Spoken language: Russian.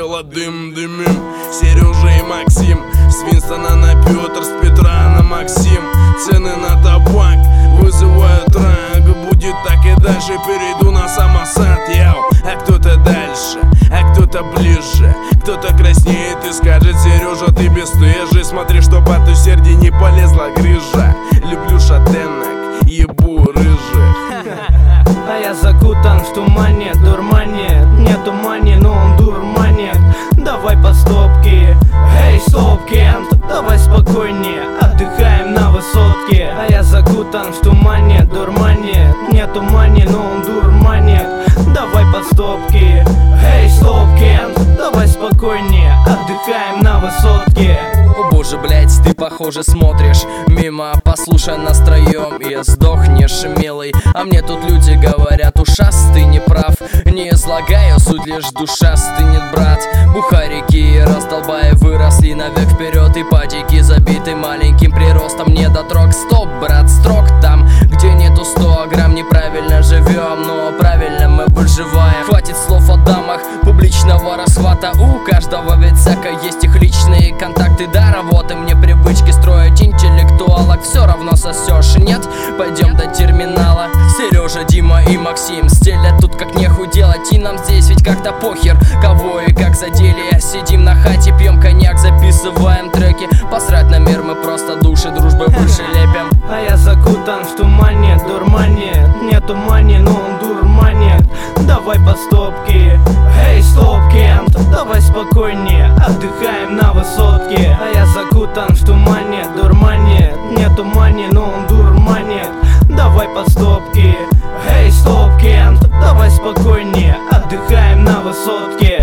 весело дым дымим. Сережа и Максим, с Винстона на Петр, с Петра на Максим. Цены на табак вызывают ранг. Будет так и дальше, перейду на самосад, яу. А кто-то дальше, а кто-то ближе, кто-то краснеет и скажет: Сережа, ты бесстыжий, смотри, чтоб от усердия не полезла грыжа. Люблю шатенок, ебу рыжих. А я закутан в тумане, дурмане. Нету мани, но он дурманит. Давай по стопке, эй, стоп, Кент. Давай спокойнее, отдыхаем на высотке. А я закутан в тумане, дурмане. Нету мани, но он дурманит. Давай по стопке, эй, стоп, Кент. Давай спокойнее, отдыхаем на высотке. О боже, блять, ты похоже смотришь мимо. Послушай, настроем и сдохнешь, милый. А мне тут люди говорят: ушас, ты не прав. Не излагаю суть, лишь душа стынет, брат. Бухарики и раздолбаи выросли навек вперед. И падики забиты маленьким приростом недотрог. Стоп, брат, строк там, где нету 100 грамм. Неправильно живем, но правильно мы выживаем. Хватит слов о дамах, публичного расхвата. У каждого ведь всяко есть их личные контакты. Да, работы мне привычки строить интеллектуалок. Все равно сосешь, нет? Пойдем до терминала. Сережа, Дима и Максим стелят тут как нехуй делать. И нам здесь ведь как-то похер, кого и как задели. Сидим на хате, пьем коньяк, записываем треки. Посрать на мир, мы просто души дружбы больше лепим. А я закутан в тумане, дурмане. Нету мани, но он дурманит. Давай по стопке, эй, стоп, Кент. Давай спокойнее, отдыхаем на высотке. А я закутан в тумане, дурмане. Нету мани, но он дурманит. Давай по стопке, эй, стоп, Кент. Давай спокойнее, отдыхаем на высотке.